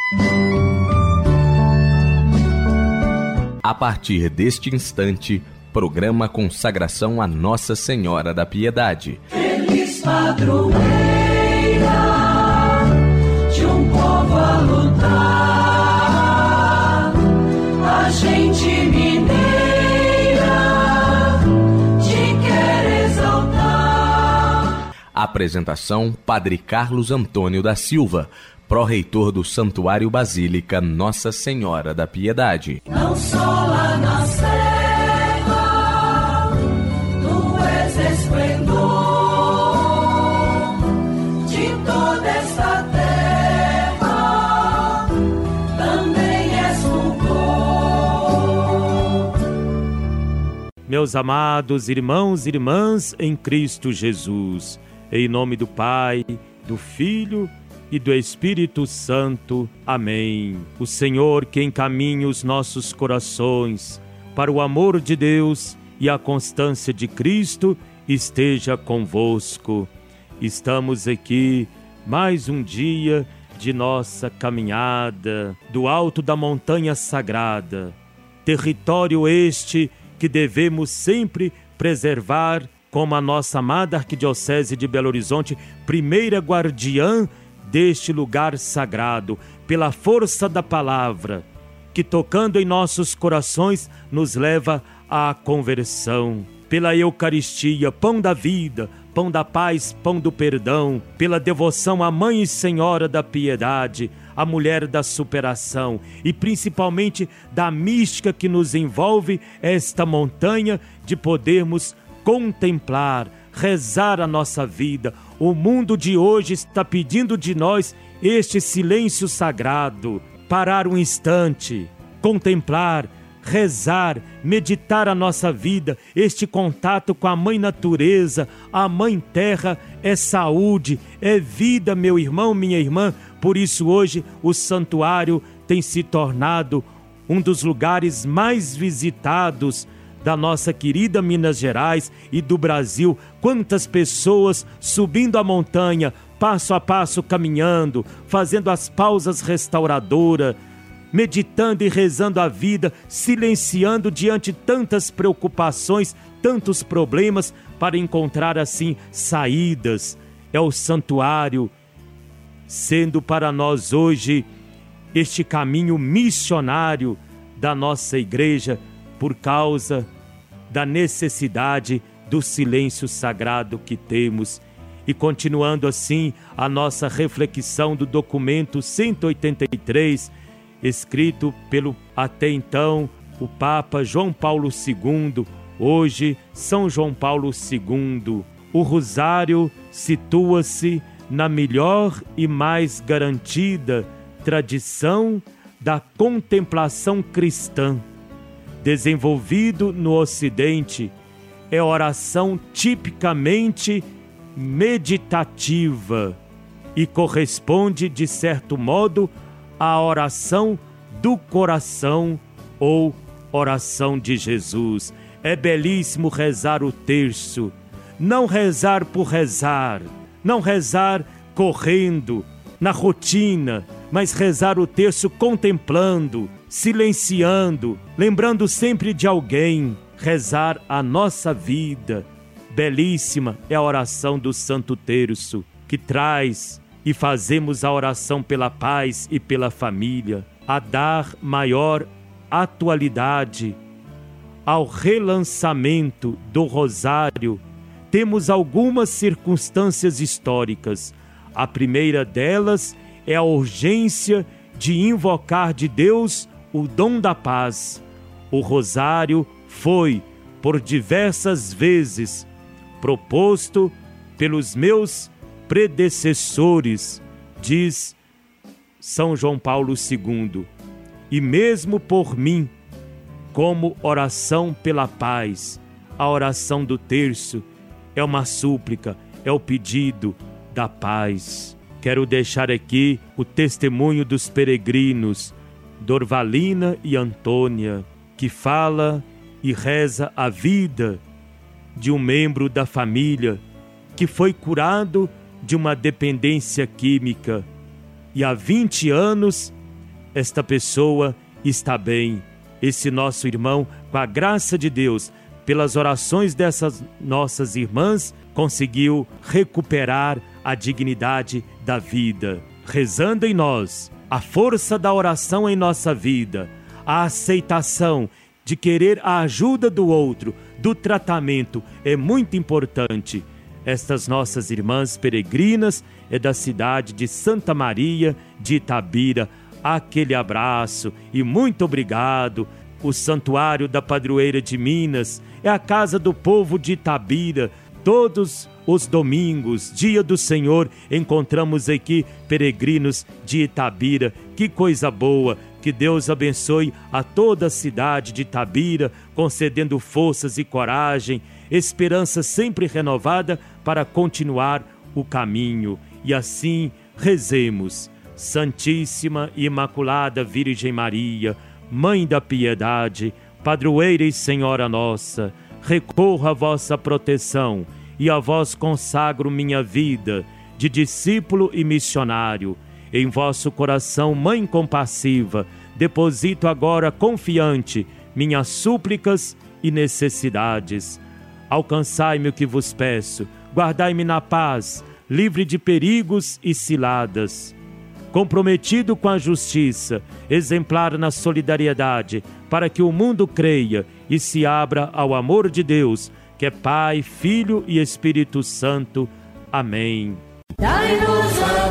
A partir deste instante, programa Consagração a Nossa Senhora da Piedade. Feliz padroeira de um povo a lutar, a gente mineira te quer exaltar. Apresentação: Padre Carlos Antônio da Silva, pró-reitor do Santuário Basílica Nossa Senhora da Piedade. Não só lá na serra, tu és esplendor de toda esta terra, também és fulgor. Meus amados irmãos e irmãs em Cristo Jesus, em nome do Pai, do Filho e do Espírito Santo. Amém. O Senhor que encaminha os nossos corações para o amor de Deus e a constância de Cristo esteja convosco. Estamos aqui mais um dia de nossa caminhada do alto da montanha sagrada, território este que devemos sempre preservar como a nossa amada Arquidiocese de Belo Horizonte, primeira guardiã deste lugar sagrado, pela força da palavra, que tocando em nossos corações nos leva à conversão. Pela Eucaristia, pão da vida, pão da paz, pão do perdão, pela devoção à Mãe e Senhora da Piedade, a mulher da superação e principalmente da mística que nos envolve esta montanha de podermos contemplar, rezar a nossa vida. O mundo de hoje está pedindo de nós este silêncio sagrado, parar um instante, contemplar, rezar, meditar a nossa vida, este contato com a Mãe Natureza, a Mãe Terra é saúde, é vida, meu irmão, minha irmã. Por isso hoje o santuário tem se tornado um dos lugares mais visitados da nossa querida Minas Gerais e do Brasil. Quantas pessoas subindo a montanha, passo a passo caminhando, fazendo as pausas restauradoras, meditando e rezando a vida, silenciando diante de tantas preocupações, tantos problemas, para encontrar assim saídas. É o santuário sendo para nós hoje este caminho missionário da nossa igreja, por causa da necessidade do silêncio sagrado que temos. E continuando assim a nossa reflexão do documento 183, escrito pelo até então o Papa João Paulo II, hoje São João Paulo II. O rosário situa-se na melhor e mais garantida tradição da contemplação cristã. Desenvolvido no Ocidente, é oração tipicamente meditativa e corresponde, de certo modo, à oração do coração ou oração de Jesus. É belíssimo rezar o terço, não rezar por rezar, não rezar correndo, na rotina, mas rezar o terço contemplando, silenciando, lembrando sempre de alguém, rezar a nossa vida. Belíssima é a oração do Santo Terço, que traz e fazemos a oração pela paz e pela família, a dar maior atualidade ao relançamento do rosário. Temos algumas circunstâncias históricas. A primeira delas é a urgência de invocar de Deus o dom da paz. O rosário foi, por diversas vezes, proposto pelos meus predecessores, diz São João Paulo II, e mesmo por mim, como oração pela paz. A oração do terço é uma súplica, é o pedido da paz. Quero deixar aqui o testemunho dos peregrinos, Dorvalina e Antônia, que fala e reza a vida de um membro da família que foi curado de uma dependência química e há 20 anos esta pessoa está bem. Esse nosso irmão, com a graça de Deus, pelas orações dessas nossas irmãs, conseguiu recuperar a dignidade da vida. Rezando em nós, a força da oração em nossa vida, a aceitação de querer a ajuda do outro, do tratamento, é muito importante. Estas nossas irmãs peregrinas é da cidade de Santa Maria de Itabira. Aquele abraço e muito obrigado. O Santuário da Padroeira de Minas é a casa do povo de Itabira. Todos os domingos, dia do Senhor, encontramos aqui peregrinos de Itabira. Que coisa boa! Que Deus abençoe a toda a cidade de Itabira, concedendo forças e coragem, esperança sempre renovada para continuar o caminho. E assim rezemos. Santíssima e Imaculada Virgem Maria, Mãe da Piedade, Padroeira e Senhora nossa, recorro à vossa proteção e a vós consagro minha vida de discípulo e missionário. Em vosso coração, Mãe compassiva, deposito agora confiante minhas súplicas e necessidades. Alcançai-me o que vos peço, guardai-me na paz, livre de perigos e ciladas. Comprometido com a justiça, exemplar na solidariedade, para que o mundo creia e se abra ao amor de Deus, que é Pai, Filho e Espírito Santo. Amém. Dai-nos a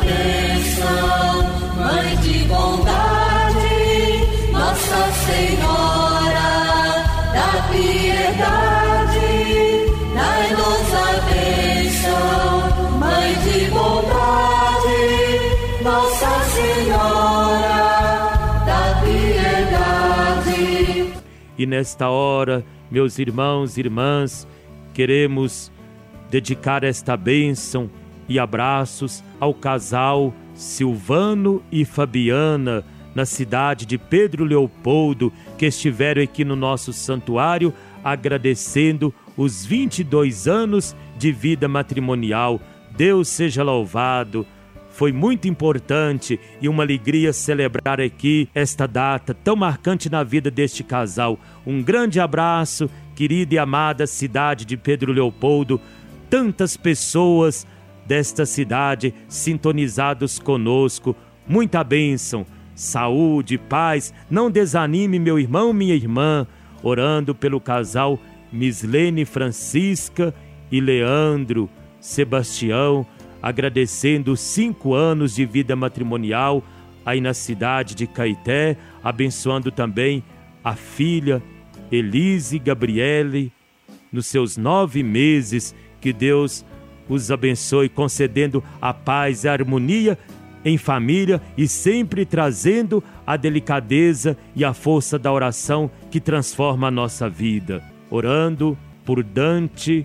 bênção, Mãe de bondade, Nossa Senhora da piedade. Dai-nos a bênção, Mãe de bondade, Nossa Senhora da piedade. E nesta hora, meus irmãos e irmãs, queremos dedicar esta bênção e abraços ao casal Silvano e Fabiana, na cidade de Pedro Leopoldo, que estiveram aqui no nosso santuário, agradecendo os 22 anos de vida matrimonial. Deus seja louvado. Foi muito importante e uma alegria celebrar aqui esta data tão marcante na vida deste casal. Um grande abraço, querida e amada cidade de Pedro Leopoldo. Tantas pessoas desta cidade sintonizados conosco. Muita bênção, saúde, paz. Não desanime, meu irmão, minha irmã, orando pelo casal Mislene Francisca e Leandro Sebastião, agradecendo os 5 anos de vida matrimonial aí na cidade de Caeté, abençoando também a filha Elise Gabriele nos seus 9 meses. Que Deus os abençoe, concedendo a paz e a harmonia em família e sempre trazendo a delicadeza e a força da oração que transforma a nossa vida. Orando por Dante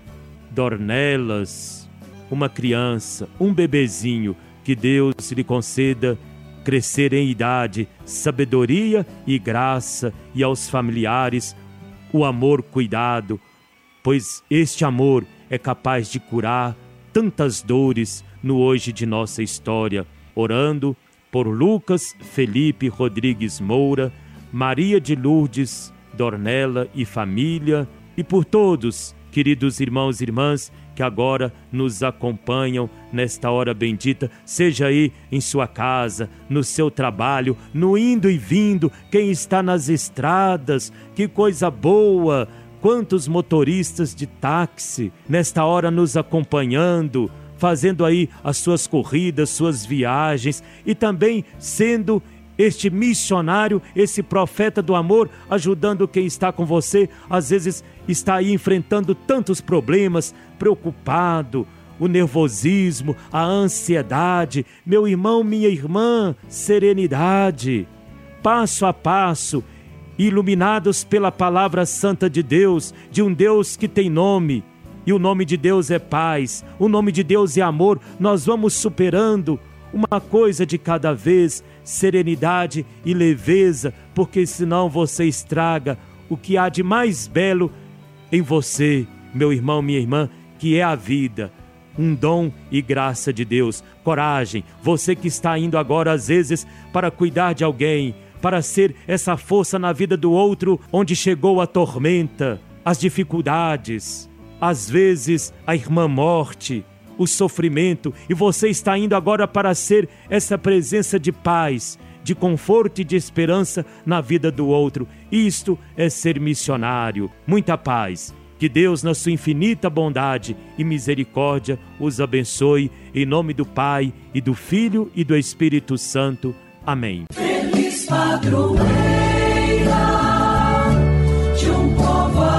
Dornelas, uma criança, um bebezinho, que Deus lhe conceda crescer em idade, sabedoria e graça, e aos familiares o amor cuidado, pois este amor é capaz de curar tantas dores no hoje de nossa história. Orando por Lucas Felipe Rodrigues Moura, Maria de Lourdes Dornella e família, e por todos, queridos irmãos e irmãs, que agora nos acompanham nesta hora bendita, seja aí em sua casa, no seu trabalho, no indo e vindo, quem está nas estradas, que coisa boa! Quantos motoristas de táxi nesta hora nos acompanhando, fazendo aí as suas corridas, suas viagens, e também sendo este missionário, esse profeta do amor, ajudando quem está com você, às vezes está aí enfrentando tantos problemas, preocupado, o nervosismo, a ansiedade. Meu irmão, minha irmã, serenidade, passo a passo, iluminados pela palavra santa de Deus, de um Deus que tem nome, e o nome de Deus é paz, o nome de Deus é amor. Nós vamos superando uma coisa de cada vez, serenidade e leveza, porque senão você estraga o que há de mais belo em você, meu irmão, minha irmã, que é a vida, um dom e graça de Deus. Coragem, você que está indo agora às vezes para cuidar de alguém, para ser essa força na vida do outro, onde chegou a tormenta, as dificuldades, às vezes a irmã morte, o sofrimento, e você está indo agora para ser essa presença de paz, de conforto e de esperança na vida do outro. Isto é ser missionário. Muita paz. Que Deus, na sua infinita bondade e misericórdia, os abençoe, em nome do Pai, e do Filho, e do Espírito Santo. Amém. Feliz padroeira de um povo a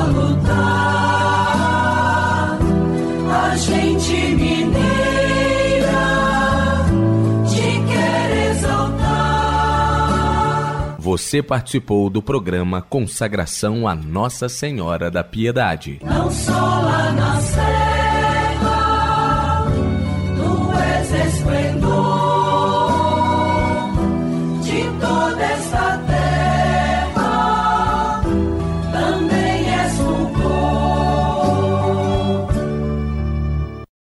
lutar, a gente mineira te quer exaltar. Você participou do programa Consagração a Nossa Senhora da Piedade. Não só lá na Sé.